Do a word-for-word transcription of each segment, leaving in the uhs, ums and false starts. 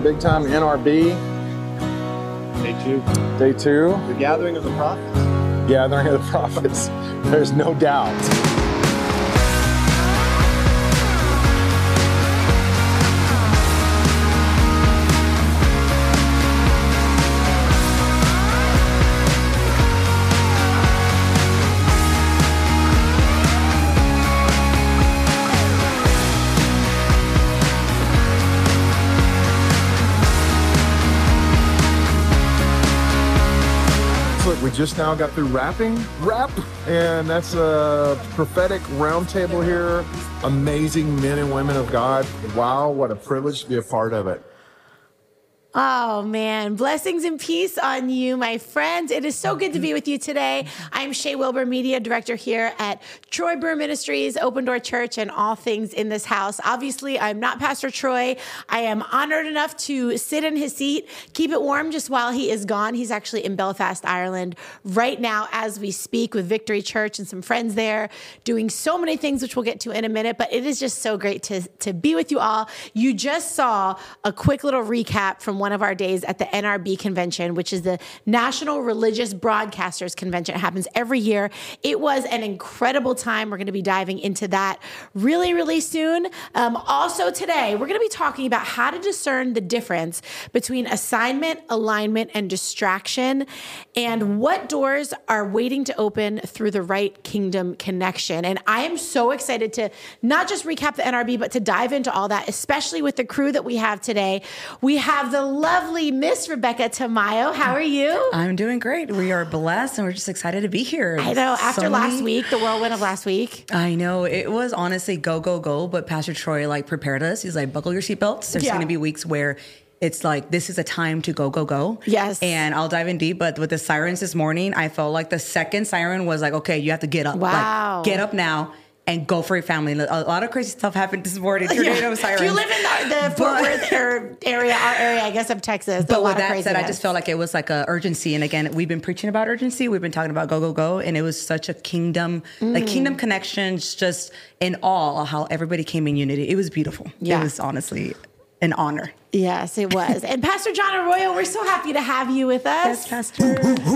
big time N R B. Day two. Day two. The gathering of the prophets. Gathering of the prophets. There's no doubt. Look, we just now got through wrapping, wrap, and that's a prophetic roundtable here. Amazing men and women of God. Wow, what a privilege to be a part of it. Oh, man. Blessings and peace on you, my friends. It is so good to be with you today. I'm Shay Wilbur, Media Director here at Troy Burr Ministries, Open Door Church, and all things in this house. Obviously, I'm not Pastor Troy. I am honored enough to sit in his seat, keep it warm just while he is gone. He's actually in Belfast, Ireland right now as we speak with Victory Church and some friends there, doing so many things, which we'll get to in a minute. But it is just so great to, to be with you all. You just saw a quick little recap from one of our days at the N R B convention, which is the National Religious Broadcasters Convention. It happens every year. It was an incredible time. We're going to be diving into that really, really soon. Um, also today, we're going to be talking about how to discern the difference between assignment, alignment, and distraction, and what doors are waiting to open through the right kingdom connection. And I am so excited to not just recap the N R B, but to dive into all that, especially with the crew that we have today. We have the lovely Miss Rebecca Tamayo. How are you? I'm doing great. We are blessed and we're just excited to be here. I know. After so last many... week, the whirlwind of last week. I know. It was honestly go, go, go. But Pastor Troy like prepared us. He's like, buckle your seatbelts. There's Yeah. going to be weeks where it's like, this is a time to go, go, go. Yes. And I'll dive in deep. But with the sirens this morning, I felt like the second siren was like, okay, you have to get up. Wow. Like, get up now. And go for your family. A lot of crazy stuff happened this morning. Tornado Yeah. sirens. If you live in the, the Fort Worth er, area, our area, I guess, of Texas, but a lot with of that said, I craziness. just felt like it was like a urgency. And again, we've been preaching about urgency. We've been talking about go, go, go. And it was such a kingdom, mm. like kingdom connections, just in all how everybody came in unity. It was beautiful. Yeah. It was honestly an honor. Yes, it was. And Pastor John Arroyo, we're so happy to have you with us. Yes, Pastor.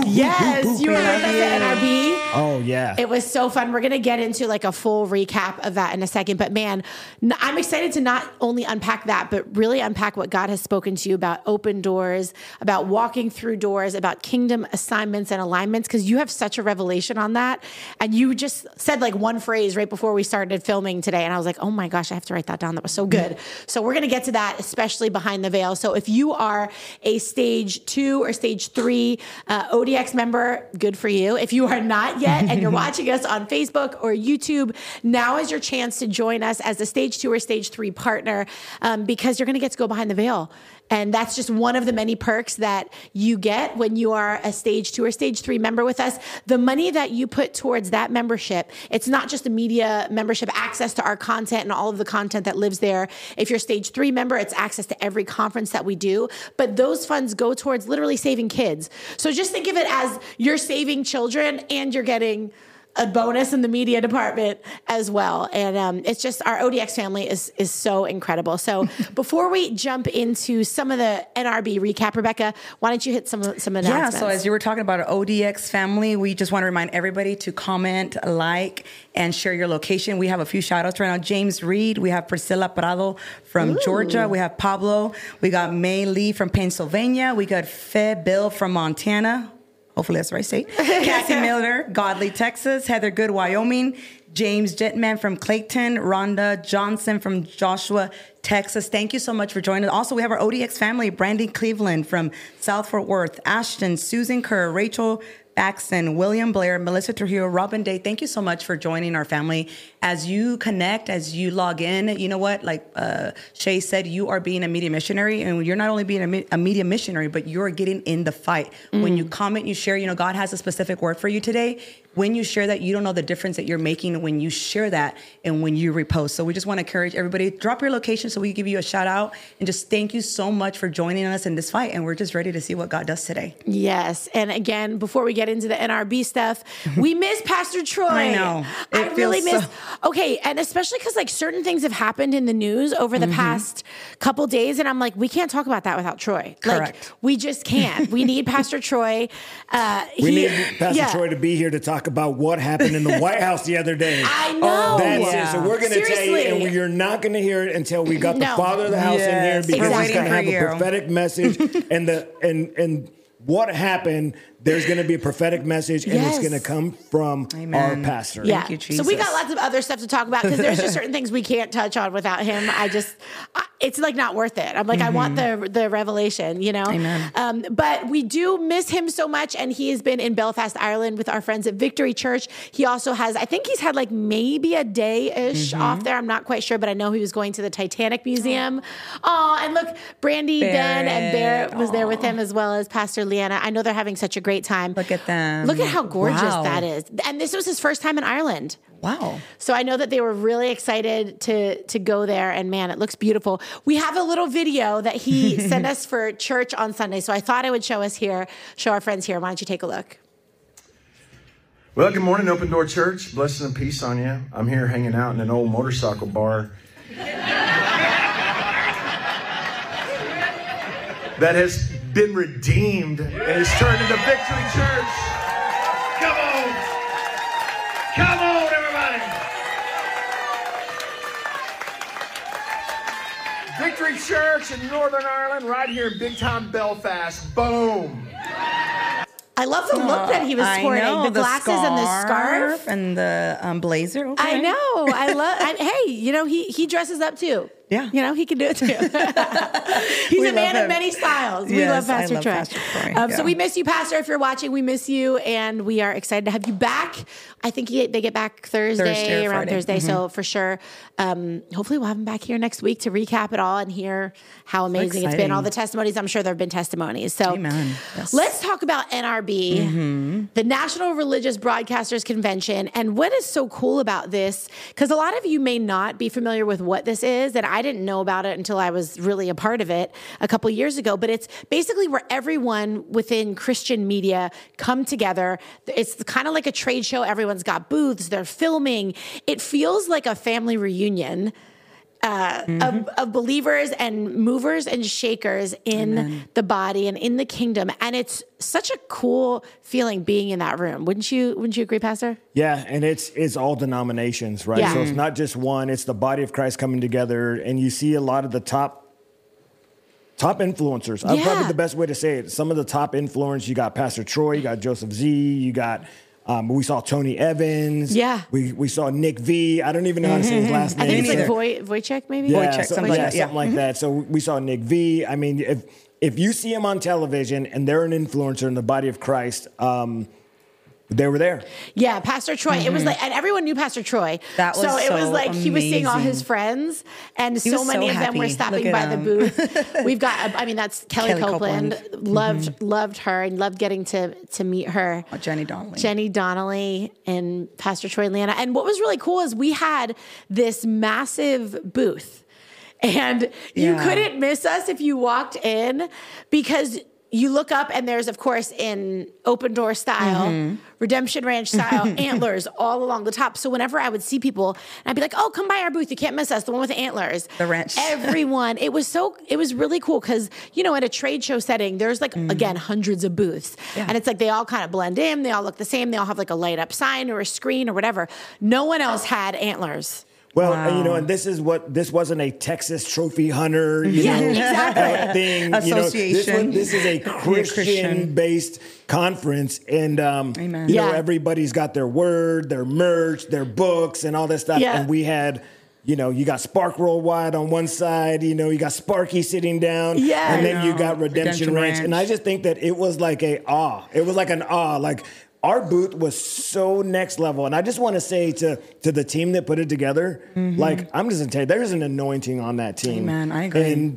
Yes, you were with us at N R B. Oh, yeah. It was so fun. We're going to get into like a full recap of that in a second. But man, I'm excited to not only unpack that, but really unpack what God has spoken to you about open doors, about walking through doors, about kingdom assignments and alignments, because you have such a revelation on that. And you just said like one phrase right before we started filming today. And I was like, oh my gosh, I have to write that down. That was so good. So we're going to get to that, especially behind the veil. So if you are a stage two or stage three uh, O D X member, good for you. If you are not yet and you're watching us on Facebook or YouTube, now is your chance to join us as a stage two or stage three partner um, because you're going to get to go behind the veil. And that's just one of the many perks that you get when you are a stage two or stage three member with us. The money that you put towards that membership, it's not just a media membership, access to our content and all of the content that lives there. If you're a stage three member, it's access to every conference that we do. But those funds go towards literally saving kids. So just think of it as you're saving children and you're getting a bonus in the media department as well. And um, it's just our O D X family is is so incredible. So before we jump into some of the N R B recap, Rebecca, why don't you hit some, some announcements? Yeah, so as you were talking about our O D X family, we just want to remind everybody to comment, like, and share your location. We have a few shout outs right now. James Reed, we have Priscilla Prado from Ooh. Georgia. We have Pablo. We got May Lee from Pennsylvania. We got Fe Bill from Montana. Hopefully that's the right state. Cassie Miller, Godly, Texas. Heather Good, Wyoming. James Jetman from Clayton. Rhonda Johnson from Joshua, Texas. Thank you so much for joining us. Also, we have our O D X family, Brandy Cleveland from South Fort Worth. Ashton, Susan Kerr, Rachel Baxton, William Blair, Melissa Trujillo, Robin Day. Thank you so much for joining our family. As you connect, as you log in, you know what? Like uh, Shay said, you are being a media missionary, and you're not only being a, me- a media missionary, but you're getting in the fight. Mm. When you comment, you share, you know, God has a specific word for you today. when you share that, you don't know the difference that you're making when you share that and when you repost. So we just want to encourage everybody, drop your location so we can give you a shout out, and just thank you so much for joining us in this fight. And we're just ready to see what God does today. Yes. And again, before we get into the N R B stuff, we miss Pastor Troy. I know. It I really feels miss. so- Okay. And especially because like certain things have happened in the news over the mm-hmm. past couple days. And I'm like, we can't talk about that without Troy. Correct. Like, we just can't. We need Pastor Troy. Uh, we he, need Pastor yeah. Troy to be here to talk about what happened in the White House the other day. I know. That's yeah. it. So we're going to tell you, Seriously. and you're not going to hear it until we got the No. Father of the house Yes. in here, because Exactly. he's going to have you. a prophetic message, and the and and what happened. There's going to be a prophetic message, and Yes. it's going to come from Amen. our pastor. Yeah. Thank you, Jesus. So we got lots of other stuff to talk about because there's just certain things we can't touch on without him. I just, I, it's like not worth it. I'm like, mm-hmm. I want the the revelation, you know? Amen. Um, but we do miss him so much. And he has been in Belfast, Ireland with our friends at Victory Church. He also has, I think he's had like maybe a day-ish mm-hmm. off there. I'm not quite sure, but I know he was going to the Titanic Museum. Oh, and look, Brandy, Barrett. Ben, and Barrett was there with him as well as Pastor Leanna. I know they're having such a great time. Look at them. Look at how gorgeous Wow. that is. And this was his first time in Ireland. Wow. So I know that they were really excited to to go there, and man, it looks beautiful. We have a little video that he sent us for church on Sunday, so I thought I would show us here, show our friends here. Why don't you take a look? Well, good morning, Open Door Church. Blessings and peace on you. I'm here hanging out in an old motorcycle bar that has been redeemed and is turned into Victory Church. Come on. Come on, everybody. Victory Church in Northern Ireland, right here in big time Belfast. Boom. I love the look that he was I sporting, know, the glasses and the scarf. and the um, blazer. Okay. I know. I love. I, hey, you know he he dresses up too. Yeah. You know, he can do it too. He's We a man love of him. many styles. We Yes, love I Pastor love Troy. Pastor Troy, Um, yeah. So we miss you, Pastor. If you're watching, we miss you. And we are excited to have you back. I think he, they get back Thursday, Thursday or around Friday. Thursday. Mm-hmm. So for sure, um, hopefully we'll have him back here next week to recap it all and hear how amazing it's been. exciting. All the testimonies. I'm sure there have been testimonies. So Amen. Yes. let's talk about N R B, mm-hmm. the National Religious Broadcasters Convention. And what is so cool about this, because a lot of you may not be familiar with what this is, and I didn't know about it until I was really a part of it a couple years ago, but it's basically where everyone within Christian media come together. It's kind of like a trade show. Everyone's got booths, they're filming. It feels like a family reunion uh, mm-hmm. of, of believers and movers and shakers in Amen. The body and in the kingdom. And it's such a cool feeling being in that room. Wouldn't you, wouldn't you agree, Pastor? Yeah, and it's it's all denominations, right? Yeah. So it's not just one, it's the body of Christ coming together, and you see a lot of the top top influencers. Uh, Yeah. Probably the best way to say it. Some of the top influencers, you got Pastor Troy, you got Joseph Z, you got um, we saw Tony Evans. Yeah. We we saw Nick V. I don't even know how to say his last I name. think it's like So- Voy, Wojciech, maybe? yeah, Wojciech, something, something like, like that, yeah. something like that. So we saw Nick V. I mean, if if you see him on television and they're an influencer in the body of Christ, um, they were there. Yeah, Pastor Troy. It was like, and everyone knew Pastor Troy. That was so it was so like he was seeing all his amazing. friends, and He so was many so of them were happy. stopping Look by at the him. booth. We've got, I mean, that's Kelly, Kelly Copeland. Copeland. Loved Mm-hmm. loved her and loved getting to to meet her. Oh, Jenny Donnelly. Jenny Donnelly and Pastor Troy and Leanna. And what was really cool is we had this massive booth, and you Yeah. couldn't miss us if you walked in, because you look up and there's, of course, in Open Door style, Mm-hmm. Redemption Ranch style, antlers all along the top. So whenever I would see people, I'd be like, oh, come by our booth. You can't miss us. The one with the antlers. The ranch. Everyone. It was so, it was really cool because, you know, at a trade show setting, there's like, mm. again, hundreds of booths. Yeah. And it's like they all kind of blend in. They all look the same. They all have like a light up sign or a screen or whatever. No one else had antlers. Well, Wow. and, you know, and this is what this wasn't a Texas trophy hunter, you Yeah, know, exactly. uh, thing. You know, this, Association. was, this is a Christian-based conference, and um, Amen. you know, Yeah. everybody's got their word, their merch, their books, and all that stuff. Yeah. And we had. You know, you got Spark Worldwide on one side, you know, you got Sparky sitting down, Yeah. and then I you know. got Redemption, Redemption Ranch. Ranch. And I just think that it was like a awe. It was like an awe. Like our booth was so next level. And I just want to say to, to the team that put it together, Mm-hmm. like, I'm just going to tell you, there's an anointing on that team. Amen. I agree. And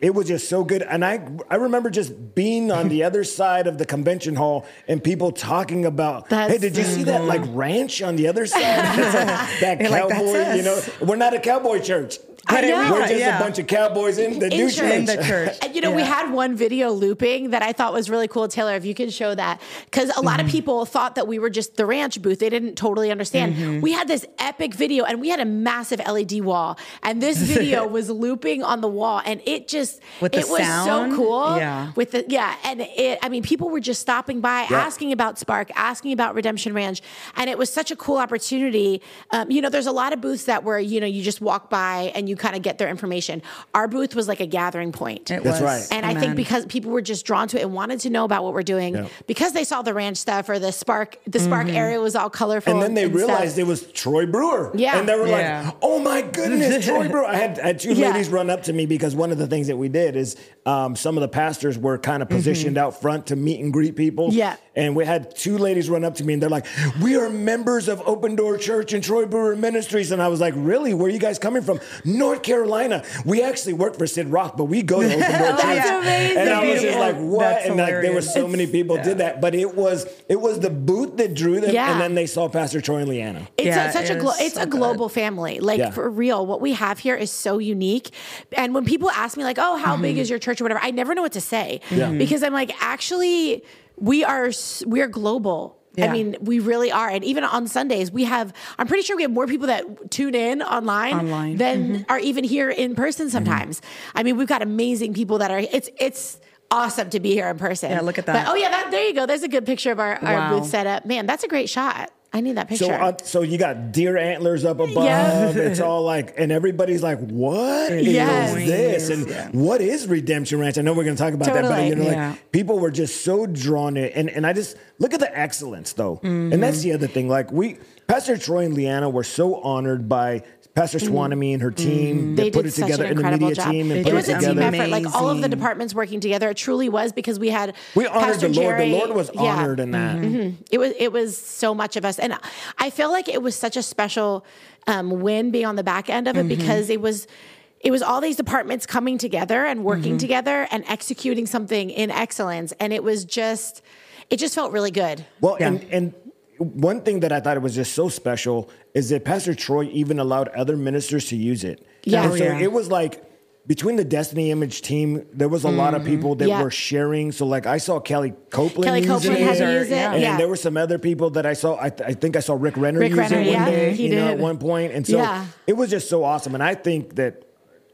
it was just so good. And I I remember just being on the other side of the convention hall and people talking about, That's hey, did you see that like ranch on the other side? It's like, that You're like, cowboy, "That's you know, us." we're not a cowboy church. I know. We're just Yeah. a bunch of cowboys in the new church. church. In the church. And you know, we Yeah. had one video looping that I thought was really cool. Taylor, if you could show that. Because a lot of people thought that we were just the ranch booth. They didn't totally understand. We had this epic video and we had a massive L E D wall. And this video was looping on the wall. And it just, With the it was sound? so cool. Yeah. With the, yeah. And it, I mean, people were just stopping by, Yeah. asking about Spark, asking about Redemption Ranch. And it was such a cool opportunity. Um, you know, there's a lot of booths that where, you know, you just walk by and you kind of get their information. Our booth was like a gathering point. It That's was. right. And I think Amen. because people were just drawn to it and wanted to know about what we're doing Yeah. because they saw the ranch stuff or the Spark, the Spark area was all colorful. And then they and realized stuff. it was Troy Brewer. Yeah. And they were Yeah. like, oh my goodness, Troy Brewer. I had, I had two Yeah. ladies run up to me because one of the things that we did is um, some of the pastors were kind of positioned out front to meet and greet people. Yeah. And we had two ladies run up to me and they're like, we are members of Open Door Church and Troy Brewer Ministries. And I was like, really? Where are you guys coming from? North Carolina. We actually work for Sid Rock, but we go to Open Door Church. That's amazing. And I was just like, what? That's and like there were hilarious. so many people did that. But it was it was the booth that drew them. Yeah. And then they saw Pastor Troy and Leanna. It's Yeah, a, such it a glo- is it's so a good. global family. Like Yeah. for real, what we have here is so unique. And when people ask me like, "Oh, how big is your church or whatever?" I never know what to say Yeah. because I'm like, actually, we are s- we are global. I Yeah. mean, we really are. And even on Sundays, we have, I'm pretty sure we have more people that tune in online, Online. than are even here in person sometimes. I mean, we've got amazing people that are, it's, it's, awesome to be here in person. Yeah, look at But, that. oh yeah, that, there you go. There's a good picture of our, our Wow. booth setup. Man, that's a great shot. I need that picture. So, uh, so you got deer antlers up above. Yeah. It's all like, and everybody's like, "What is Yes. this? And Yeah. what is Redemption Ranch?" I know we're going to talk about that, Totally. but you know, Yeah. like people were just so drawn to it, and and I just look at the excellence though, and that's the other thing. Like we, Pastor Troy and Leanna were so honored by Pastor Swanamy and her team they that put did it such together, an and the incredible media job. team, and They put It it was a team together. effort, like all of the Amazing. departments working together. It truly was because we had We honored Pastor the Lord. Jerry. The Lord was Yeah. honored in that. It was it was so much of us, and I feel like it was such a special um, win being on the back end of it because it was. It was all these departments coming together and working together and executing something in excellence, and it was just, it just felt really good. Well, Yeah. and and one thing that I thought it was just so special is that Pastor Troy even allowed other ministers to use it. Yeah. And Oh, so yeah. it was like between the Destiny Image team, there was a lot of people that Yeah. were sharing. So like I saw Kelly Copeland Kelly using Copeland it. had to use it. Yeah. And Yeah. there were some other people that I saw. I, th- I think I saw Rick Renner Rick use Renner, it one yeah, day, he you know, did. at one point. And so Yeah. it was just so awesome. And I think that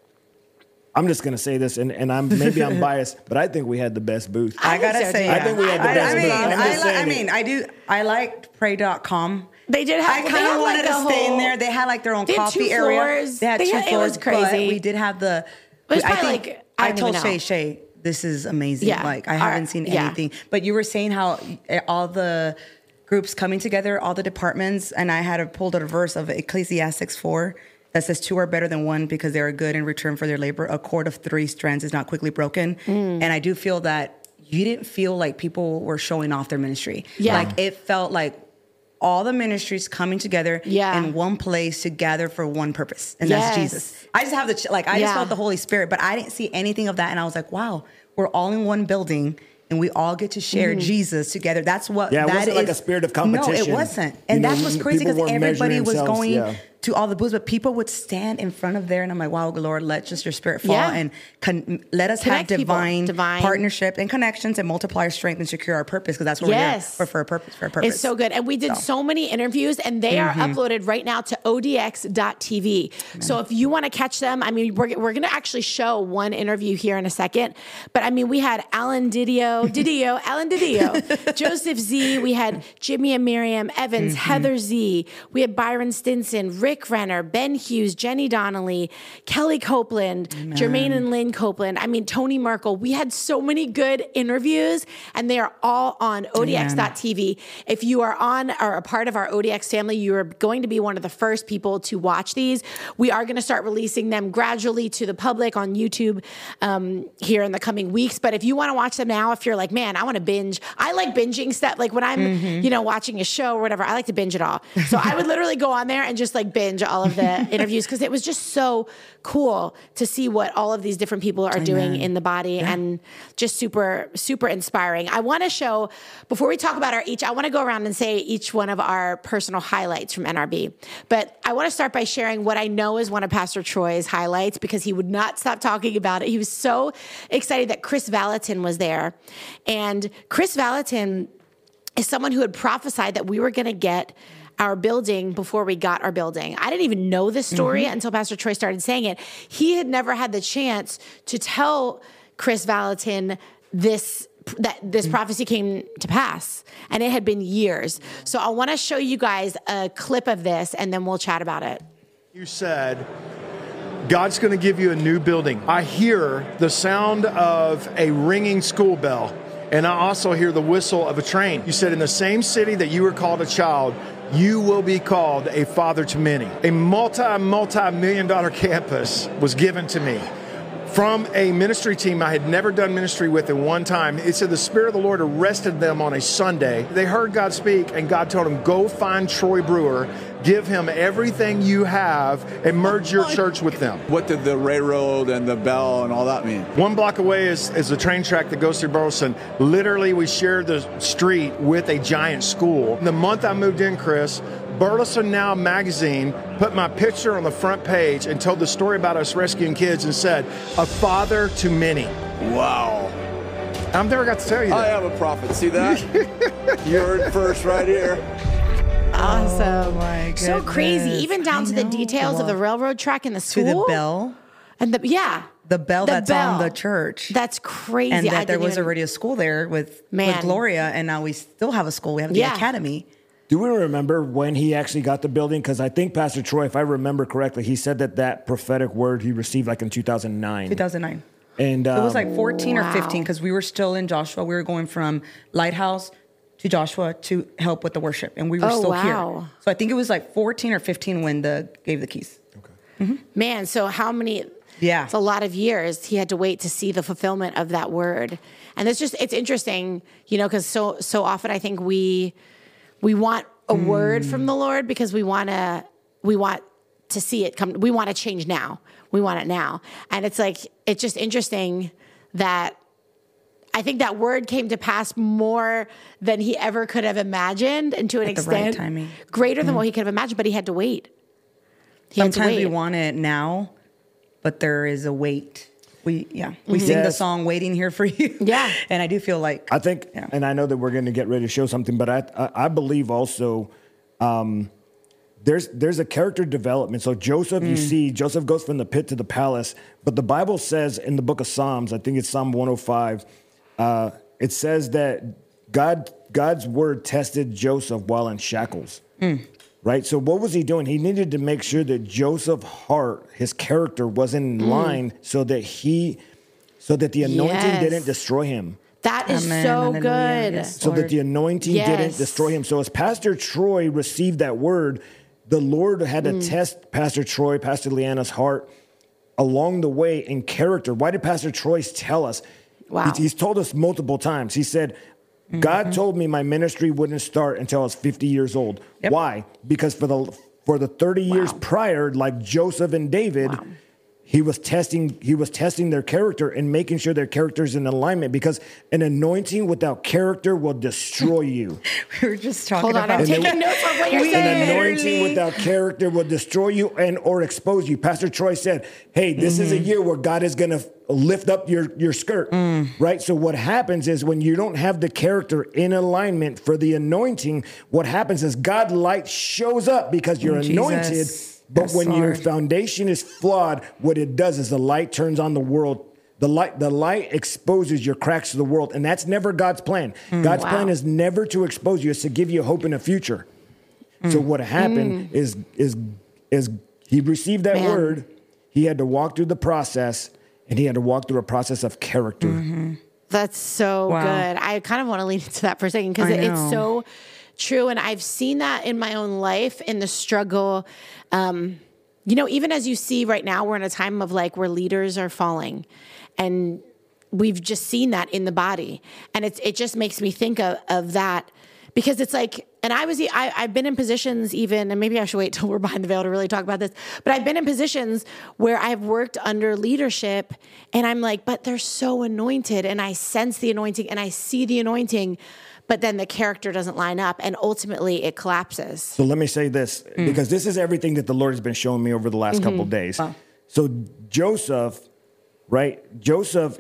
I'm just gonna say this, and, and I'm maybe I'm biased, but I think we had the best booth. I I gotta think so, say, too. I think we had the I, best I mean, booth. I'm I, just li- saying I it. mean, I do. I liked pray dot com. They did have. I they kind had of like wanted a to stay in whole- there. They had like their own They had two coffee area. floors. They had They two had- it floors. was crazy. But we did have the. It was I probably think like- I I, don't told even know. Shay Shay, this is amazing. Yeah. Like I Our- haven't seen yeah. anything. But you were saying how eh, all the groups coming together, all the departments, and I had pulled out a verse of Ecclesiastes four. That says two are better than one because they are good in return for their labor. A cord of three strands is not quickly broken. Mm. And I do feel that you didn't feel like people were showing off their ministry. Yeah. Like it felt like all the ministries coming together Yeah. in one place to gather for one purpose. And Yes. that's Jesus. I just have the, ch- like, I Yeah. just felt the Holy Spirit, but I didn't see anything of that. And I was like, wow, we're all in one building. And we all get to share Mm-hmm. Jesus together. That's what Yeah, it that wasn't like is. a spirit of No, competition. it wasn't. You And know, that's what's crazy people because weren't everybody measuring was themselves, going yeah. to all the booths, but people would stand in front of there, and I'm like, wow, Lord, let just your spirit fall Yeah. and con- let us Connect have people. divine, Divine. partnership and connections and multiply our strength and secure our purpose because that's what Yes. we're here. We're for a purpose. For a purpose. It's so good. And we did so, So. many interviews and they Mm-hmm. are uploaded right now to O D X dot T V. So if you want to catch them, I mean, we're, we're going to actually show one interview here in a second. But I mean, we had Alan Didio, Didio, Alan Didio, Joseph Z. We had Jimmy and Miriam Evans, Mm-hmm. Heather Z. We had Byron Stinson, Rick Renner, Ben Hughes, Jenny Donnelly, Kelly Copeland, Jermaine and Lynn Copeland. I mean, Tony Merkel. We had so many good interviews and they are all on O D X dot T V. If you are on or a part of our O D X family, you are going to be one of the first people to watch these. We are going to start releasing them gradually to the public on YouTube um, here in the coming weeks. But if you want to watch them now, if you're like, man, I want to binge. I like binging stuff. Like when I'm, you know, watching a show or whatever, I like to binge it all. So I would literally go on there and just like binge all of the interviews because it was just so cool to see what all of these different people are doing in the body yeah. and just super, super inspiring. I want to show, before we talk about our each, I want to go around and say each one of our personal highlights from N R B. But I want to start by sharing what I know is one of Pastor Troy's highlights because he would not stop talking about it. He was so excited that Chris Valentin was there. And Chris Valentin is someone who had prophesied that we were going to get our building before we got our building. I didn't even know this story mm-hmm. until Pastor Troy started saying it. He had never had the chance to tell Chris Valentin this that this mm-hmm. prophecy came to pass, and it had been years. So I want to show you guys a clip of this, and then we'll chat about it. You said, God's going to give you a new building. I hear the sound of a ringing school bell, and I also hear the whistle of a train. You said in the same city that you were called a child, you will be called a father to many. A multi, multi-million dollar campus was given to me from a ministry team I had never done ministry with at one time. It said the Spirit of the Lord arrested them on a Sunday. They heard God speak, and God told them, go find Troy Brewer, give him everything you have, and merge your church with them. What did the railroad and the bell and all that mean? One block away is, is the train track that goes through Burleson. Literally, we shared the street with a giant school. The month I moved in, Chris, Burleson Now magazine put my picture on the front page and told the story about us rescuing kids and said, a father to many. Wow. I've never got to tell you that. I am a prophet. See that? You heard it first right here. Awesome. Oh my goodness. So crazy. Even down I to the know. details Well, of the railroad track and the school. To the bell. And the, yeah. The bell The that's bell. on the church. That's crazy. And I that there didn't was even- already a school there with, Man. with Gloria, and now we still have a school. We have the Yeah. academy. Do we remember when he actually got the building? Because I think Pastor Troy, if I remember correctly, he said that that prophetic word he received like in two thousand nine. two thousand nine. And um, It was like fourteen Wow. or fifteen because we were still in Joshua. We were going from Lighthouse to Joshua to help with the worship, and we were Oh, still wow. here. So I think it was like fourteen or fifteen when the gave the keys. Man, so how many? Yeah. It's a lot of years he had to wait to see the fulfillment of that word. And it's just, it's interesting, you know, because so, so often I think we, we want a mm. word from the Lord because we want to, we want to see it come. We want to change now. We want it now. And it's like, it's just interesting that I think that word came to pass more than he ever could have imagined, and to an At the right extent timing. greater than Mm. what he could have imagined, but he had to wait. He had to Sometimes we wait. want it now, but there is a wait. We yeah, we sing the Yes. song "Waiting Here for You." Yeah. and I do feel like I think, Yeah. and I know that we're going to get ready to show something, but I I, I believe also um, there's there's a character development. So Joseph, Mm. you see, Joseph goes from the pit to the palace, but the Bible says in the book of Psalms, I think it's Psalm one oh five, uh, it says that God God's word tested Joseph while in shackles. Mm. Right? So what was he doing? He needed to make sure that Joseph's heart, his character, was in Mm. line so that he, so that the anointing Yes. didn't destroy him. That is Amen. so Hallelujah. good. Yes. So that Lord. the anointing Yes. didn't destroy him. So as Pastor Troy received that word, the Lord had to Mm. test Pastor Troy, Pastor Leanna's heart along the way in character. Why did Pastor Troy tell us? Wow. He's, he's told us multiple times. He said, God told me my ministry wouldn't start until I was fifty years old. Yep. Why? Because for the for the thirty years Wow. prior, like Joseph and David, Wow. he was testing he was testing their character and making sure their character's in alignment, because an anointing without character will destroy you. we were just talking Hold on, about I'm taking notes on what you're We- An saying. anointing Literally. without character will destroy you and or expose you. Pastor Troy said, hey, this Mm-hmm. is a year where God is going to lift up your, your skirt, Mm. right? So what happens is when you don't have the character in alignment for the anointing, what happens is God light shows up because you're Oh, Jesus. anointed. But Yes, when your Lord. foundation is flawed, what it does is the light turns on the world. The light, the light exposes your cracks to the world. And that's never God's plan. God's Wow. plan is never to expose you. It's to give you hope in the future. So what happened is is is he received that Man. word. He had to walk through the process, and he had to walk through a process of character. That's so Wow. good. I kind of want to lean into that for a second because I it, it's know. so true. And I've seen that in my own life in the struggle. Um, you know, even as you see right now, we're in a time of like where leaders are falling, and we've just seen that in the body. And it's, it just makes me think of, of that, because it's like, and I was, I, I've been in positions even, and maybe I should wait till we're behind the veil to really talk about this, but I've been in positions where I've worked under leadership and I'm like, but they're so anointed and I sense the anointing and I see the anointing, but then the character doesn't line up and ultimately it collapses. So let me say this, mm. because this is everything that the Lord has been showing me over the last mm-hmm. couple of days. Wow. So Joseph, right? Joseph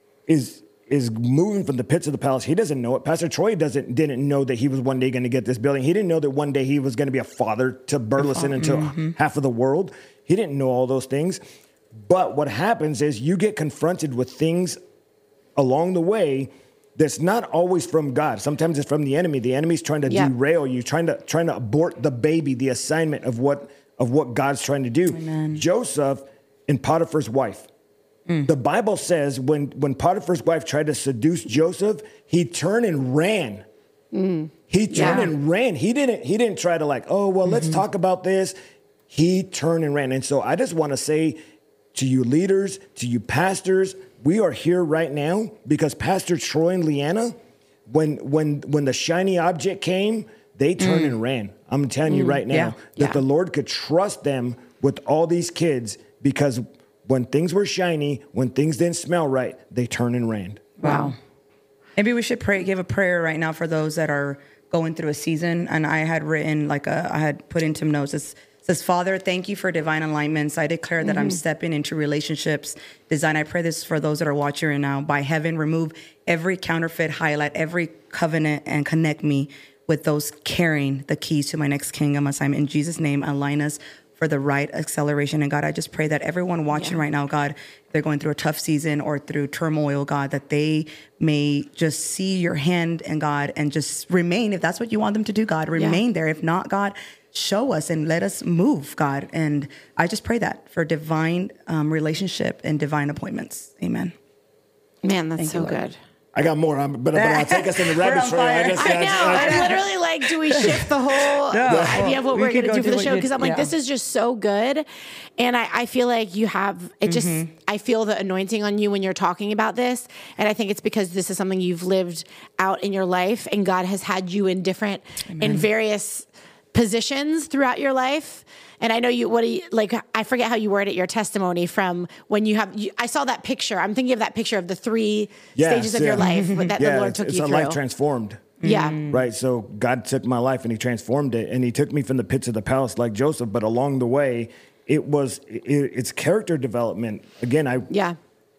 is is moving from the pits of the palace. He doesn't know it. Pastor Troy doesn't didn't know that he was one day going to get this building. He didn't know that one day he was going to be a father to Burleson and to mm-hmm. half of the world. He didn't know all those things. But what happens is you get confronted with things along the way that's not always from God. Sometimes it's from the enemy. The enemy's trying to yeah. derail you, trying to trying to abort the baby, the assignment of what of what God's trying to do. Amen. Joseph and Potiphar's wife. Mm. The Bible says when, when Potiphar's wife tried to seduce Joseph, he turned and ran. Mm. He turned yeah. and ran. He didn't he didn't try to like, oh, well, mm-hmm. let's talk about this. He turned and ran. And so I just want to say to you leaders, to you pastors, we are here right now because Pastor Troy and Leanna, when when when the shiny object came, they turned mm. and ran. I'm telling mm. you right now yeah. that yeah. the Lord could trust them with all these kids because when things were shiny, when things didn't smell right, they turned and ran. Wow. Maybe we should pray, give a prayer right now for those that are going through a season. And I had written like a, I had put into notes. It's, It says, Father, thank you for divine alignments. I declare that mm-hmm. I'm stepping into relationships design. I pray this for those that are watching right now. By heaven, remove every counterfeit, highlight every covenant, and connect me with those carrying the keys to my next kingdom assignment. In Jesus' name, align us for the right acceleration. And God, I just pray that everyone watching yeah. right now, God, they're going through a tough season or through turmoil, God, that they may just see your hand and God, and just remain. If that's what you want them to do, God, remain yeah. there. If not, God, show us and let us move, God. And I just pray that for divine um, relationship and divine appointments. Amen. Man, that's Thank so you, good. I got more, um, but, but I'll take us in the rabbit trail. I, just, I know. I, I'm literally like, do we shift the whole no, idea of what we we're going to do for the show? Because I'm like, yeah. this is just so good. And I, I feel like you have, it just, mm-hmm. I feel the anointing on you when you're talking about this. And I think it's because this is something you've lived out in your life and God has had you in different, Amen. in various positions throughout your life. And I know you, what do you, like, I forget how you worded your testimony from when you have, you, I saw that picture. I'm thinking of that picture of the three yes, stages of yeah. your life that yeah, the Lord took it's you a through. Life transformed. Yeah. Right. So God took my life and he transformed it, and he took me from the pits of the palace like Joseph. But along the way, it was, it, it's character development. Again, I, yeah.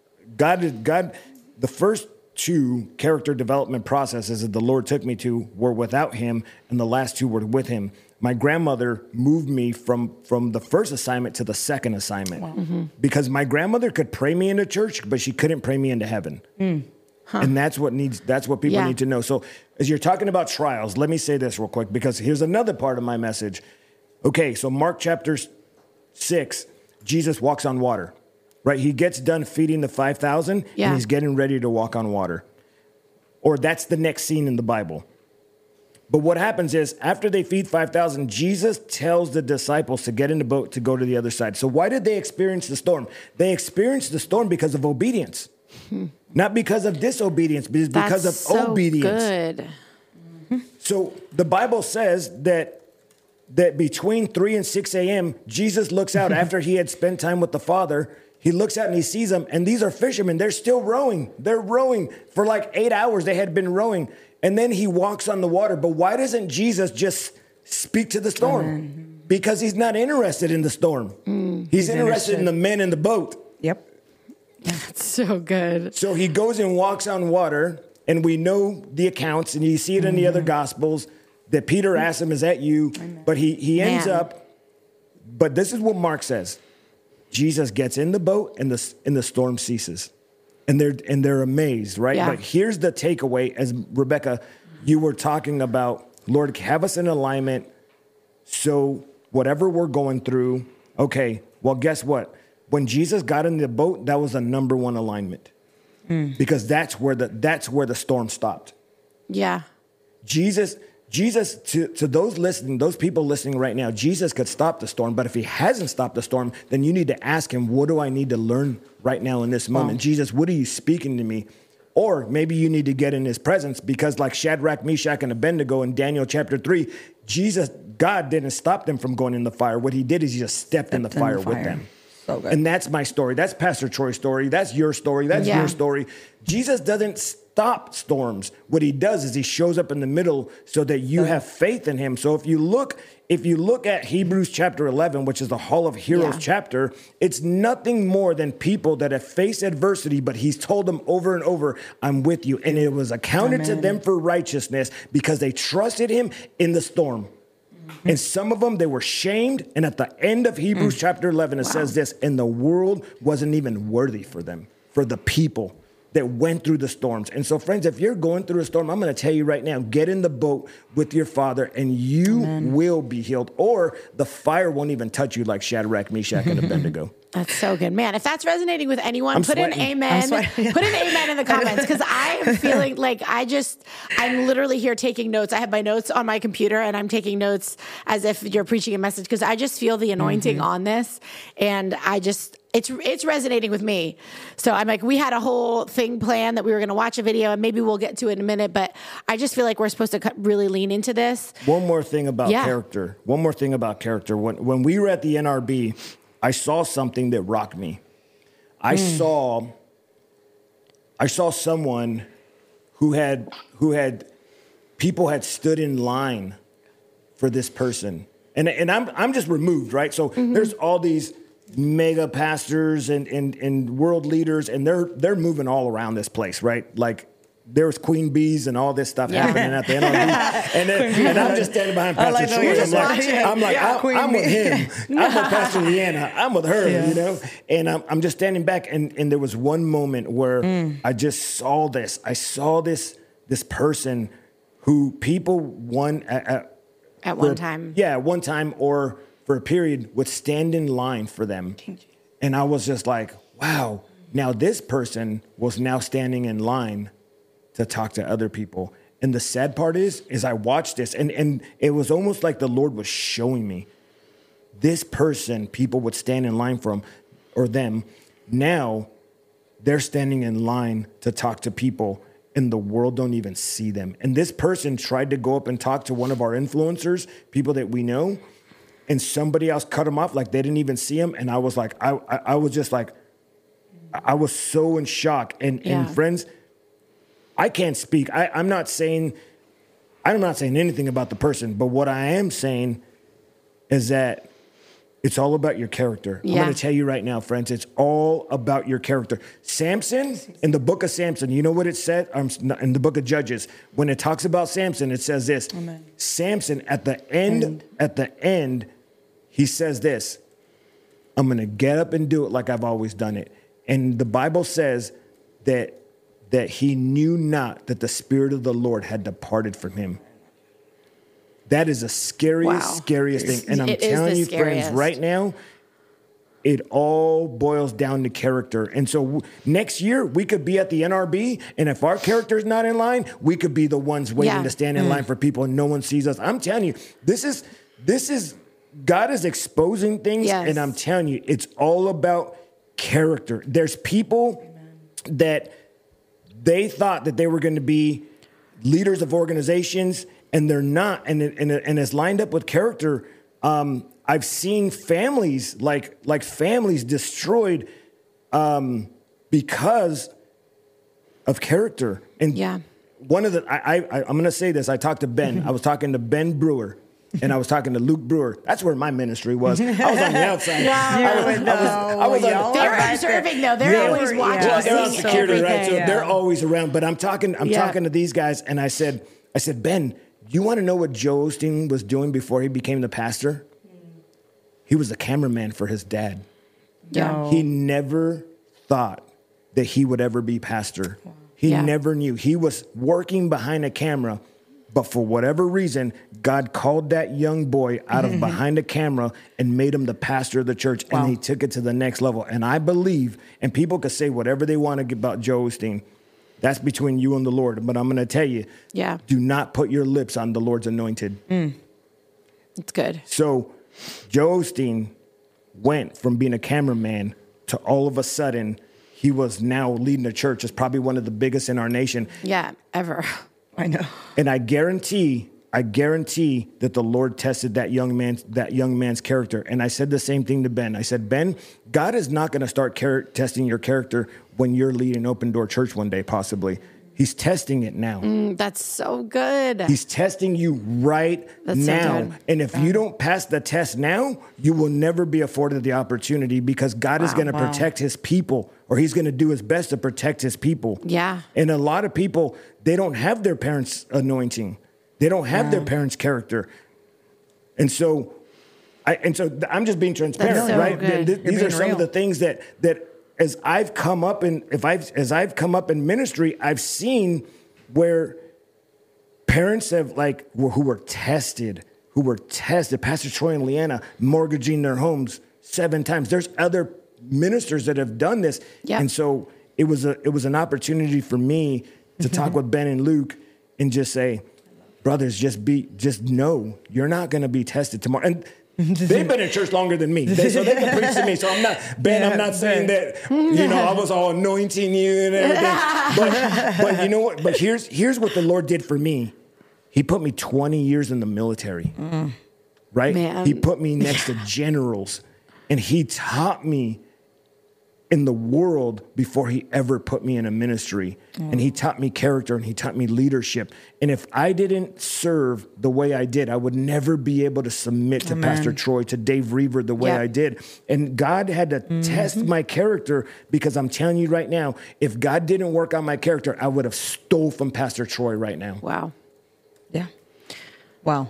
God, God, the first two character development processes that the Lord took me to were without him, and the last two were with him. My grandmother moved me from, from the first assignment to the second assignment wow. mm-hmm. because my grandmother could pray me into church, but she couldn't pray me into heaven. Mm. Huh. And that's what needs, that's what people yeah. need to know. So as you're talking about trials, let me say this real quick, because here's another part of my message. Okay. So Mark chapter six, Jesus walks on water, right? He gets done feeding the five thousand yeah. and he's getting ready to walk on water. Or that's the next scene in the Bible. But what happens is after they feed five thousand, Jesus tells the disciples to get in the boat to go to the other side. So why did they experience the storm? They experienced the storm because of obedience, hmm. not because of disobedience, but it's because That's of so obedience. Good. Mm-hmm. So the Bible says that that between three and six a.m., Jesus looks out after he had spent time with the Father. He looks out and he sees them, and these are fishermen. They're still rowing. They're rowing for like eight hours. They had been rowing. And then he walks on the water. But why doesn't Jesus just speak to the storm? Amen. Because he's not interested in the storm. Mm, he's, he's interested, interested in the men in the boat. Yep. That's so good. So he goes and walks on water, and we know the accounts, and you see it in mm. the other Gospels, that Peter asks him, is that you? Amen. But he, he ends Man. up, but this is what Mark says. Jesus gets in the boat, and the, and the storm ceases. And they're and they're amazed, right? Yeah. But here's the takeaway, as Rebecca, you were talking about, Lord, have us in alignment so whatever we're going through, okay, well, guess what? When Jesus got in the boat, that was the number one alignment. Mm. Because that's where the that's where the storm stopped. Yeah. Jesus, Jesus, to, to those listening, those people listening right now, Jesus could stop the storm. But if he hasn't stopped the storm, then you need to ask him, what do I need to learn right now in this moment? Oh. Jesus, what are you speaking to me? Or maybe you need to get in his presence because like Shadrach, Meshach, and Abednego in Daniel chapter three, Jesus, God didn't stop them from going in the fire. What he did is he just stepped, stepped in, the, in fire the fire with them. So good. And that's my story. That's Pastor Troy's story. That's your story. That's Yeah. your story. Jesus doesn't stop storms. What he does is he shows up in the middle so that you have faith in him. So if you look, if you look at Hebrews chapter eleven, which is the Hall of Heroes Yeah. chapter, it's nothing more than people that have faced adversity, but he's told them over and over, I'm with you. And it was accounted Amen. to them for righteousness because they trusted him in the storm. And some of them, they were shamed. And at the end of Hebrews mm. chapter eleven, it wow. says this, and the world wasn't even worthy for them, for the people that went through the storms. And so, friends, if you're going through a storm, I'm going to tell you right now, get in the boat with your Father and you Amen. Will be healed. Or the fire won't even touch you like Shadrach, Meshach, and Abednego. That's so good. Man, if that's resonating with anyone, I'm put sweating. an amen. Put an amen in the comments because I am feeling like I just, I'm literally here taking notes. I have my notes on my computer and I'm taking notes as if you're preaching a message because I just feel the anointing mm-hmm. on this. And I just, it's it's resonating with me. So I'm like, we had a whole thing planned that we were going to watch a video and maybe we'll get to it in a minute. But I just feel like we're supposed to really lean into this. One more thing about yeah. character. One more thing about character. When, when we were at the N R B, I saw something that rocked me. I mm. saw, I saw someone who had, who had, people had stood in line for this person, and and I'm I'm just removed, right? So mm-hmm. there's all these mega pastors and and and world leaders, and they're they're moving all around this place, right? Like. There's queen bees and all this stuff yeah. happening at the N R B. And, then, and I'm just standing behind Pastor like Troy. I'm like, I'm, like yeah, I, I'm with him. I'm with Pastor Leanna. I'm with her, yeah. you know? And I'm, I'm just standing back. And, and there was one moment where mm. I just saw this. I saw this this person who people won at, at, at one time. Yeah, at one time or for a period would stand in line for them. And I was just like, wow. Now this person was now standing in line to talk to other people. And the sad part is, is I watched this and, and it was almost like the Lord was showing me this person, people would stand in line for him or them. Now they're standing in line to talk to people and the world don't even see them. And this person tried to go up and talk to one of our influencers, people that we know, and somebody else cut him off like they didn't even see him. And I was like, I, I, I was just like, I was so in shock. And, yeah. and friends, I can't speak. I, I'm not saying, I'm not saying anything about the person, but what I am saying is that it's all about your character. Yeah. I'm going to tell you right now, friends, it's all about your character. Samson, in the book of Samson, you know what it said? Um, in the book of Judges, when it talks about Samson, it says this. Amen. Samson, at the end, end, at the end, he says this, I'm going to get up and do it like I've always done it. And the Bible says that that he knew not that the Spirit of the Lord had departed from him. That is the scariest, wow. scariest thing. And I'm it telling you, scariest. friends, right now, it all boils down to character. And so w- next year, we could be at the N R B, and if our character is not in line, we could be the ones waiting yeah. to stand in mm. line for people, and no one sees us. I'm telling you, this is, this is, God is exposing things, yes. and I'm telling you, it's all about character. There's people Amen. that they thought that they were going to be leaders of organizations, and they're not. And it, and, it, and it's lined up with character. Um, I've seen families like like families destroyed um, because of character. And yeah. one of the I, I I'm going to say this. I talked to Ben. I was talking to Ben Brewer. And I was talking to Luke Brewer. That's where my ministry was. I was on the outside. Yeah, I was, no. I was, I was on, they're right observing, though. They're yeah. always watching. Well, they're on security, everything. right? So yeah. they're always around. But I'm talking. I'm yeah. talking to these guys, and I said, I said, Ben, you want to know what Joe Osteen was doing before he became the pastor? He was the cameraman for his dad. Yeah. He never thought that he would ever be pastor. He yeah. never knew. He was working behind a camera. But for whatever reason, God called that young boy out of behind a camera and made him the pastor of the church. Wow. And he took it to the next level. And I believe, and people could say whatever they want to about Joe Osteen. That's between you and the Lord. But I'm going to tell you, yeah. do not put your lips on the Lord's anointed. Mm. It's good. So Joe Osteen went from being a cameraman to all of a sudden, he was now leading a church. It's probably one of the biggest in our nation. Yeah, ever. I know. And I guarantee, I guarantee that the Lord tested that young man, that young man's character. And I said the same thing to Ben. I said, Ben, God is not going to start char- testing your character when you're leading Open Door Church one day, possibly. He's testing it now. Mm, that's so good. He's testing you right That's so now. good. And if you don't pass the test now, you will never be afforded the opportunity, because God is Wow. going to Wow. protect his people, or he's going to do his best to protect his people. Yeah. And a lot of people, they don't have their parents' anointing. They don't have their parents' character. And so I and so I'm just being transparent, That's so right? good. Th- th- You're These are being some of real. the things that that as I've come up in if I've as I've come up in ministry, I've seen where parents have like who were tested, who were tested. Pastor Troy and Leanna mortgaging their homes seven times. There's other ministers that have done this, Yeah. and so it was a it was an opportunity for me to talk with Ben and Luke and just say, brothers, just be just know you're not going to be tested tomorrow. And they've been in church longer than me, they, so they can preach to me. So I'm not Ben. Yeah, I'm not saying Ben. that you know I was all anointing you and everything. But, but you know what? But here's here's what the Lord did for me. He put me twenty years in the military, right? Man. He put me next to generals, and he taught me in the world before he ever put me in a ministry. And he taught me character, and he taught me leadership. And if I didn't serve the way I did, I would never be able to submit to Amen. Pastor Troy, to Dave Reaver the way Yeah. I did. And God had to test my character, because I'm telling you right now, if God didn't work on my character, I would have stole from Pastor Troy right now. Wow. Yeah. Wow.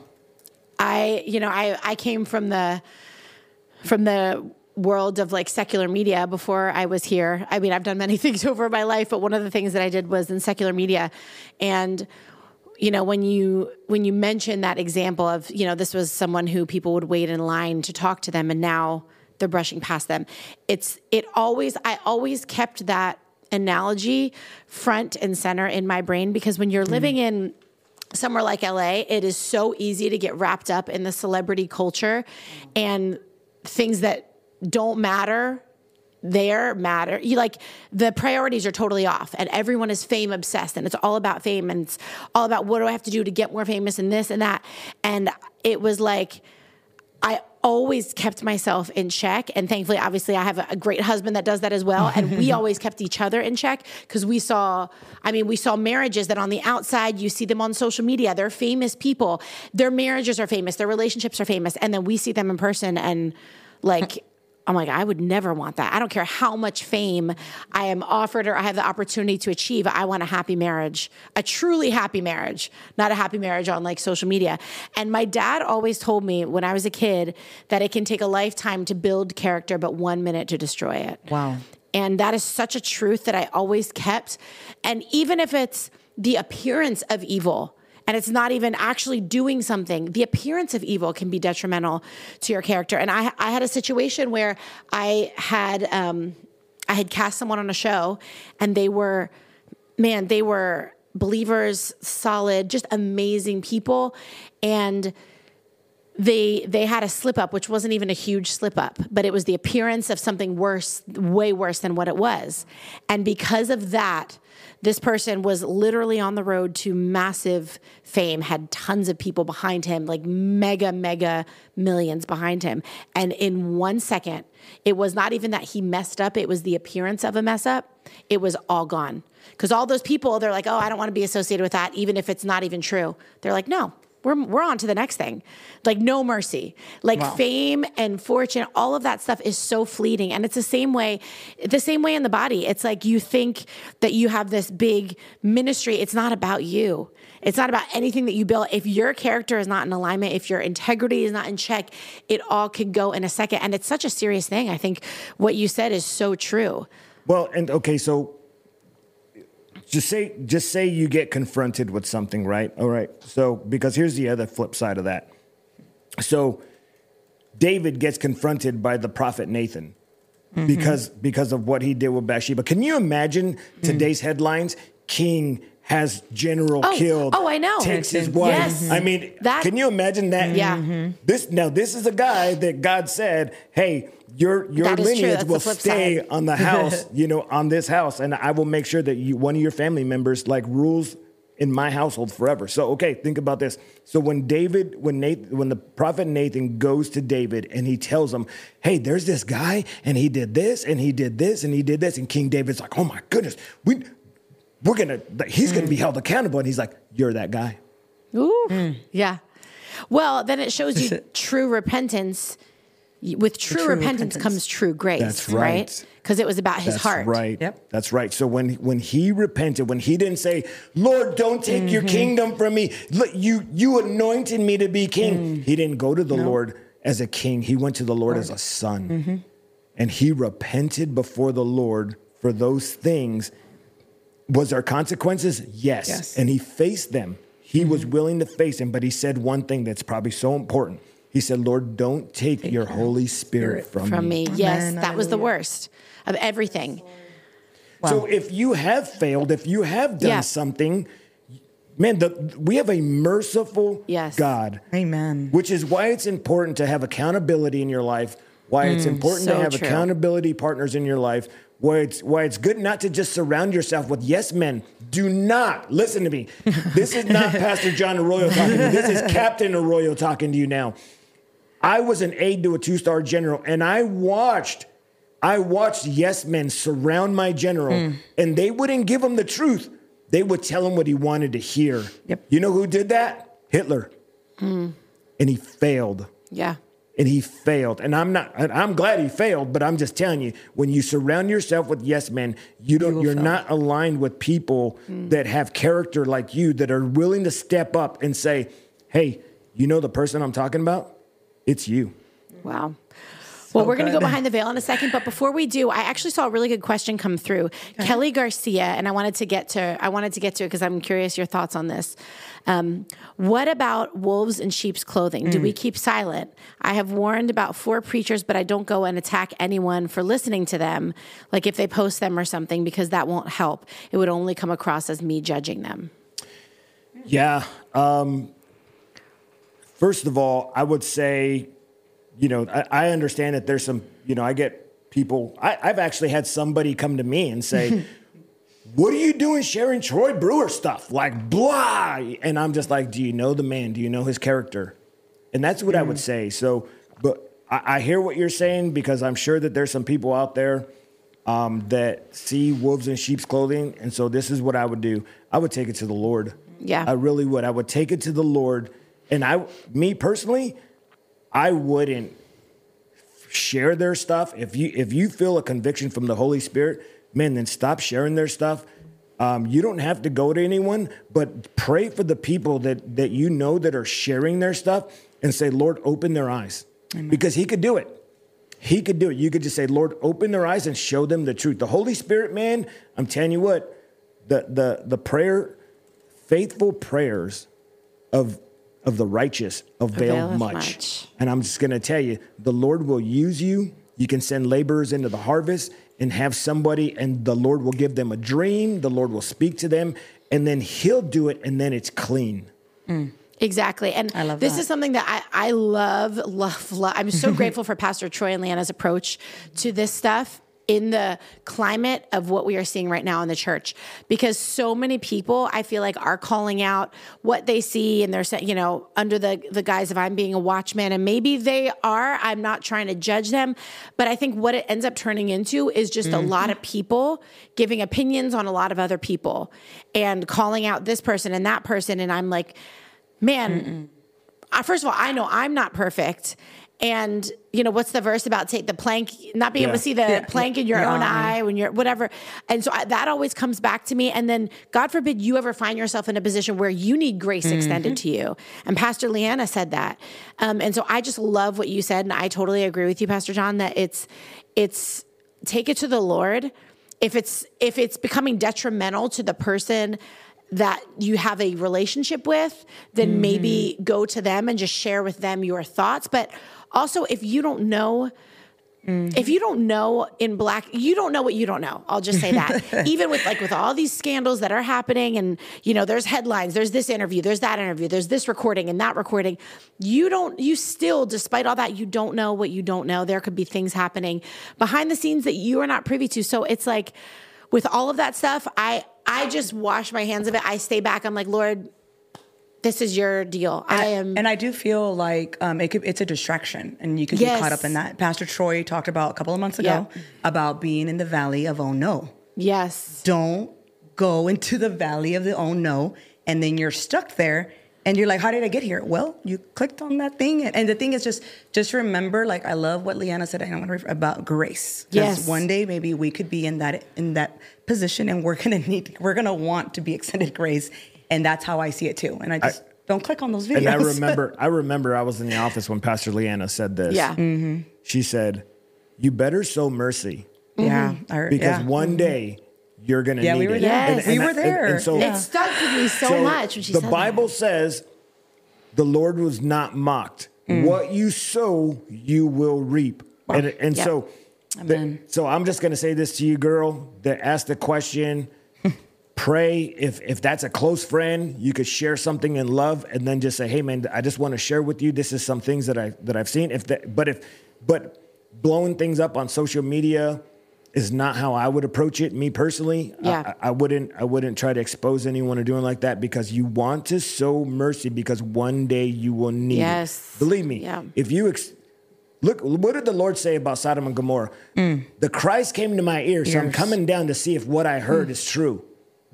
I, you know, I, I came from the, from the world of like secular media before I was here. I mean, I've done many things over my life, but one of the things that I did was in secular media. And, you know, when you, when you mention that example of, you know, this was someone who people would wait in line to talk to them, and now they're brushing past them. It's, it always, I always kept that analogy front and center in my brain, because when you're living in somewhere like L A, it is so easy to get wrapped up in the celebrity culture, and things that don't matter there matter. You like the priorities are totally off, and everyone is fame obsessed, and it's all about fame, and it's all about what do I have to do to get more famous, and this and that. And it was like, I always kept myself in check. And thankfully, obviously, I have a great husband that does that as well. And we always kept each other in check, because we saw, I mean, we saw marriages that on the outside, you see them on social media. They're famous people. Their marriages are famous. Their relationships are famous. And then we see them in person, and like, I'm like, I would never want that. I don't care how much fame I am offered or I have the opportunity to achieve. I want a happy marriage, a truly happy marriage, not a happy marriage on like social media. And my dad always told me when I was a kid that it can take a lifetime to build character, but one minute to destroy it. Wow. And that is such a truth that I always kept. And even if it's the appearance of evil, and it's not even actually doing something, the appearance of evil can be detrimental to your character. And I, I had a situation where I had, um, I had cast someone on a show, and they were, man, they were believers, solid, just amazing people. And they they had a slip up, which wasn't even a huge slip up, but it was the appearance of something worse, way worse than what it was. And because of that, this person was literally on the road to massive fame, had tons of people behind him, like mega, mega millions behind him. And in one second, it was not even that he messed up. It was the appearance of a mess up. It was all gone. Because all those people, they're like, oh, I don't want to be associated with that, even if it's not even true. They're like, no, we're we're on to the next thing. Like no mercy. Like Wow. fame and fortune, all of that stuff is so fleeting. And it's the same way, the same way in the body. It's like you think that you have this big ministry. It's not about you. It's not about anything that you build. If your character is not in alignment, if your integrity is not in check, it all could go in a second. And it's such a serious thing. I think what you said is so true. Well, and okay, so just say just say you get confronted with something, right? All right. So because here's the other flip side of that. So David gets confronted by the prophet Nathan because because of what he did with Bathsheba. Can you imagine today's headlines? King has general Oh, killed. oh, I know. Takes his Yes. wife. Yes. I mean, That- can you imagine that? Yeah. This now, this is a guy that God said, "Hey, your your That is true. lineage That's will the flip stay side. on the house, you know, on this house, and I will make sure that you, one of your family members like rules in my household forever." So, okay, think about this. So when David, when Nathan, when the prophet Nathan goes to David and he tells him, "Hey, there's this guy, and he did this, and he did this, and he did this," and King David's like, "Oh my goodness, we." We're gonna, he's gonna be held accountable. And he's like, "You're that guy." Ooh, yeah. Well, then it shows you true repentance. With true, true repentance, repentance. comes true grace, That's right? right. Because it was about his That's heart. right. Yep. That's right. So when when he repented, when he didn't say, "Lord, don't take your kingdom from me. Look, you you anointed me to be king." He didn't go to the Lord as a king. He went to the Lord, as a son. And he repented before the Lord for those things. Was there consequences? Yes. Yes. And he faced them. He was willing to face them, but he said one thing that's probably so important. He said, "Lord, don't take, your Holy Spirit, from, From me." me, yes, Amen. that was the Hallelujah. worst of everything. So if you have failed, if you have done Yeah. something, man, the, we have a merciful Yes. God. Amen. Which is why it's important to have accountability in your life, why it's important so to have true. accountability partners in your life, why it's why it's good not to just surround yourself with yes men. Do not listen to me. This is not Pastor John Arroyo talking to you. This is Captain Arroyo talking to you now. I was an aide to a two-star general, and I watched I watched yes men surround my general, and they wouldn't give him the truth. They would tell him what he wanted to hear. Yep. You know who did that? Hitler. And he failed. Yeah. And he failed. And I'm not, and I'm glad he failed, but I'm just telling you, when you surround yourself with yes men, you don't, will you're fail. not aligned with people that have character like you, that are willing to step up and say, "Hey, you know the person I'm talking about? It's you." Wow. Well, we're going to good. go behind the veil in a second, but before we do, I actually saw a really good question come through. Kelly Garcia, and I wanted to get to I wanted to get to it because I'm curious your thoughts on this. Um, what about wolves in sheep's clothing? Do we keep silent? I have warned about four preachers, but I don't go and attack anyone for listening to them, like if they post them or something, because that won't help. It would only come across as me judging them. Yeah. Um, first of all, I would say, you know, I, I understand that there's some, you know, I get people, I, I've actually had somebody come to me and say, "What are you doing sharing Troy Brewer stuff? Like, blah." And I'm just like, "Do you know the man? Do you know his character?" And that's what I would say. So, but I, I hear what you're saying, because I'm sure that there's some people out there um, that see wolves in sheep's clothing. And so this is what I would do. I would take it to the Lord. Yeah. I really would. I would take it to the Lord. And I, me personally, I wouldn't share their stuff. If you if you feel a conviction from the Holy Spirit, man, then stop sharing their stuff. Um, you don't have to go to anyone, but pray for the people that that you know that are sharing their stuff, and say, "Lord, open their eyes." Amen. Because he could do it. He could do it. You could just say, "Lord, open their eyes and show them the truth." The Holy Spirit, man, I'm telling you what, the the the prayer, faithful prayers of of the righteous avail Availeth much. much. And I'm just going to tell you, the Lord will use you. You can send laborers into the harvest and have somebody, and the Lord will give them a dream. The Lord will speak to them, and then he'll do it, and then it's clean. Exactly. And I love this that. is something that I, I love, love, love. I'm so grateful for Pastor Troy and Leanna's approach to this stuff in the climate of what we are seeing right now in the church, because so many people, I feel like, are calling out what they see, and they're saying, you know, under the, the guise of I'm being a watchman, and maybe they are. I'm not trying to judge them, but I think what it ends up turning into is just mm-hmm. a lot of people giving opinions on a lot of other people and calling out this person and that person. And I'm like, man, I, first of all, I know I'm not perfect. And, you know, what's the verse about take the plank, not being Yeah. able to see the Yeah. plank in your Yeah. own eye when you're whatever. And so I, that always comes back to me. And then God forbid you ever find yourself in a position where you need grace Mm-hmm. extended to you. And Pastor Leanna said that. Um, and so I just love what you said. And I totally agree with you, Pastor John, that it's, it's take it to the Lord. If it's, if it's becoming detrimental to the person that you have a relationship with, then mm-hmm. maybe go to them and just share with them your thoughts. But also, if you don't know If you don't know in black, you don't know what you don't know. I'll just say that. Even with like with all these scandals that are happening and, you know, there's headlines, there's this interview, there's that interview, there's this recording and that recording. You don't, you still, despite all that, you don't know what you don't know. There could be things happening behind the scenes that you are not privy to. So it's like with all of that stuff, I, I just wash my hands of it. I stay back. I'm like, Lord, this is your deal. And I am. And I do feel like um, it could, it's a distraction and you can Yes. get caught up in that. Pastor Troy talked about a couple of months ago Yeah. about being in the valley of oh no. Yes. Don't go into the valley of the oh no. And then you're stuck there and you're like, how did I get here? Well, you clicked on that thing. And, and the thing is just, just remember, like, I love what Leanna said I don't want to refer, about grace. 'Cause Yes. one day maybe we could be in that, in that position and we're going to need, we're going to want to be extended grace. And that's how I see it too. And I just I, don't click on those videos. And I remember, I remember I was in the office when Pastor Leanna said this. Yeah. Mm-hmm. She said, you better sow mercy. Yeah. I, Because yeah. one day you're going to Yeah, need we were it. there. Yes. We were and- there. And, and so, It stuck with me so, so much when she the said Bible that. says the Lord was not mocked. Mm. What you sow, you will reap. And, and Yeah. so, the, so I'm just going to say this to you, girl, that asked the question. Pray if if that's a close friend, you could share something in love, and then just say, "Hey, man, I just want to share with you. This is some things that I that I've seen." If that, but if but blowing things up on social media is not how I would approach it. Me personally, Yeah. I, I wouldn't I wouldn't try to expose anyone or doing like that because you want to sow mercy because one day you will need Yes. it. Believe me, Yeah. if you ex- look, what did the Lord say about Sodom and Gomorrah? Mm. The Christ came to my ears, so I'm Ears. coming down to see if what I heard is true.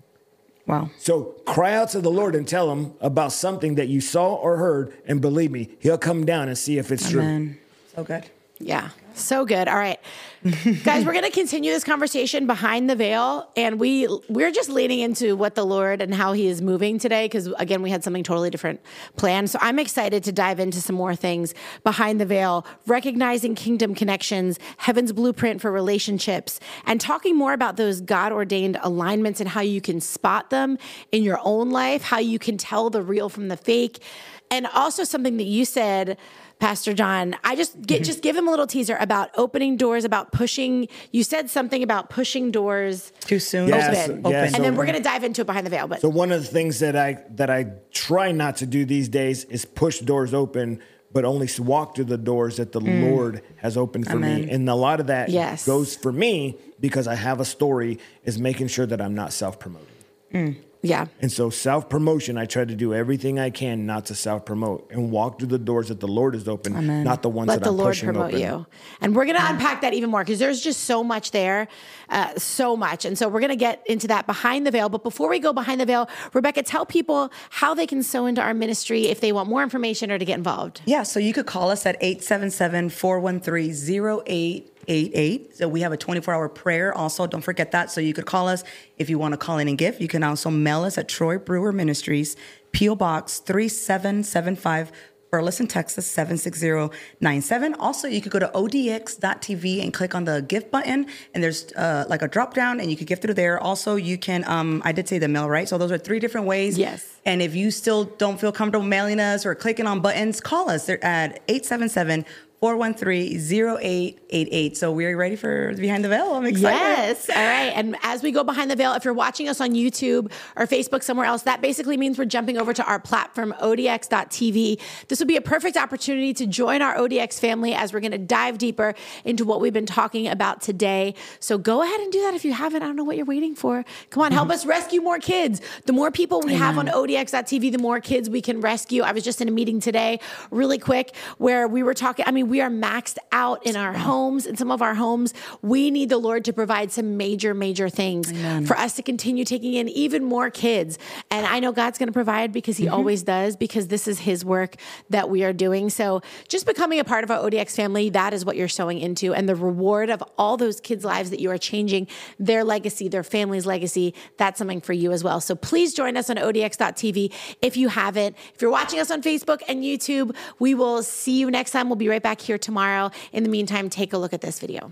Wow. So cry out to the Lord and tell him about something that you saw or heard, and believe me, he'll come down and see if it's true. Amen. So good. Yeah. So good. All right. Guys, we're going to continue this conversation behind the veil. And we, we're just leaning into what the Lord and how he is moving today. Because again, we had something totally different planned. So I'm excited to dive into some more things behind the veil, recognizing kingdom connections, heaven's blueprint for relationships, and talking more about those God ordained alignments and how you can spot them in your own life, how you can tell the real from the fake. And also something that you said, Pastor John, I just get, just give him a little teaser about opening doors, about pushing. You said something about pushing doors Too soon. Yes, open, yes. and then So- we're going to dive into it behind the veil. But So one of the things that I that I try not to do these days is push doors open, but only walk through the doors that the Lord has opened for Amen. me. And a lot of that Yes. goes for me because I have a story is making sure that I'm not self-promoting. yeah, And so self-promotion, I try to do everything I can not to self-promote and walk through the doors that the Lord has opened, Amen. not the ones let that the I'm Lord pushing promote open. you. And we're going to unpack that even more because there's just so much there, uh, so much. And so we're going to get into that behind the veil. But before we go behind the veil, Rebecca, tell people how they can sow into our ministry if they want more information or to get involved. Yeah, so you could call us at eight seven seven, four one three, zero eight eight eight. So we have a twenty-four hour prayer also. Don't forget that. So you could call us if you want to call in and give. You can also mail us at Troy Brewer Ministries, P O Box three seven seven five, Burleson, Texas seven six zero nine seven. Also, you could go to O D X dot T V and click on the gift button, and there's uh, like a drop down, and you could give through there. Also, you can, um, I did say the mail, right? So those are three different ways. Yes. And if you still don't feel comfortable mailing us or clicking on buttons, call us. They're at eight seven seven, four one three, zero eight eight eight. So we're ready for Behind the Veil. I'm excited. Yes. All right. And as we go behind the veil, if you're watching us on YouTube or Facebook somewhere else, that basically means we're jumping over to our platform, O D X dot T V. This would be a perfect opportunity to join our O D X family as we're going to dive deeper into what we've been talking about today. So go ahead and do that if you haven't. I don't know what you're waiting for. Come on, help us rescue more kids. The more people we have on O D X dot T V, the more kids we can rescue. I was just in a meeting today, really quick, where we were talking. I mean, we are maxed out in our homes, in some of our homes. We need the Lord to provide some major, major things Amen. for us to continue taking in even more kids. And I know God's going to provide because he mm-hmm. always does, because this is his work that we are doing. So just becoming a part of our O D X family, that is what you're sowing into. And the reward of all those kids' lives that you are changing, their legacy, their family's legacy, that's something for you as well. So please join us on O D X dot T V if you haven't. If you're watching us on Facebook and YouTube, we will see you next time. We'll be right back here tomorrow. In the meantime, take a look at this video.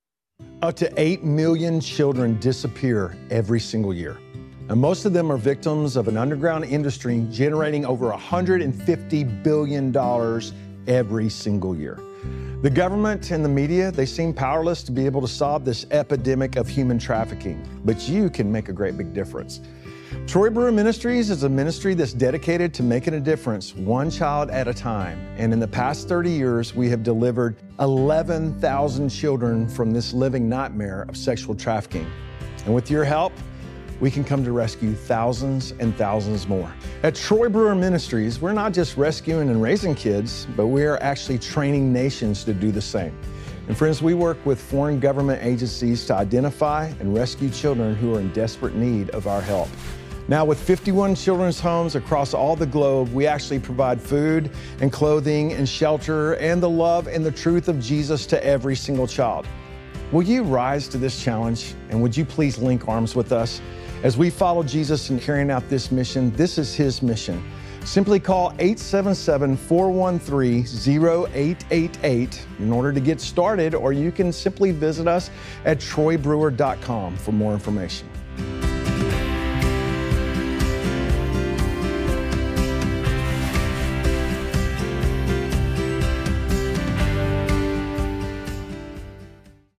Up to eight million children disappear every single year. And most of them are victims of an underground industry generating over one hundred fifty billion dollars every single year. The government and the media, they seem powerless to be able to solve this epidemic of human trafficking, but you can make a great big difference. Troy Brewer Ministries is a ministry that's dedicated to making a difference one child at a time. And in the past thirty years, we have delivered eleven thousand children from this living nightmare of sexual trafficking. And with your help, we can come to rescue thousands and thousands more. At Troy Brewer Ministries, we're not just rescuing and raising kids, but we are actually training nations to do the same. And friends, we work with foreign government agencies to identify and rescue children who are in desperate need of our help. Now, with fifty-one children's homes across all the globe, we actually provide food and clothing and shelter and the love and the truth of Jesus to every single child. Will you rise to this challenge? And would you please link arms with us? As we follow Jesus in carrying out this mission, this is his mission. Simply call eight seven seven, four one three, zero eight eight eight in order to get started, or you can simply visit us at troy brewer dot com for more information.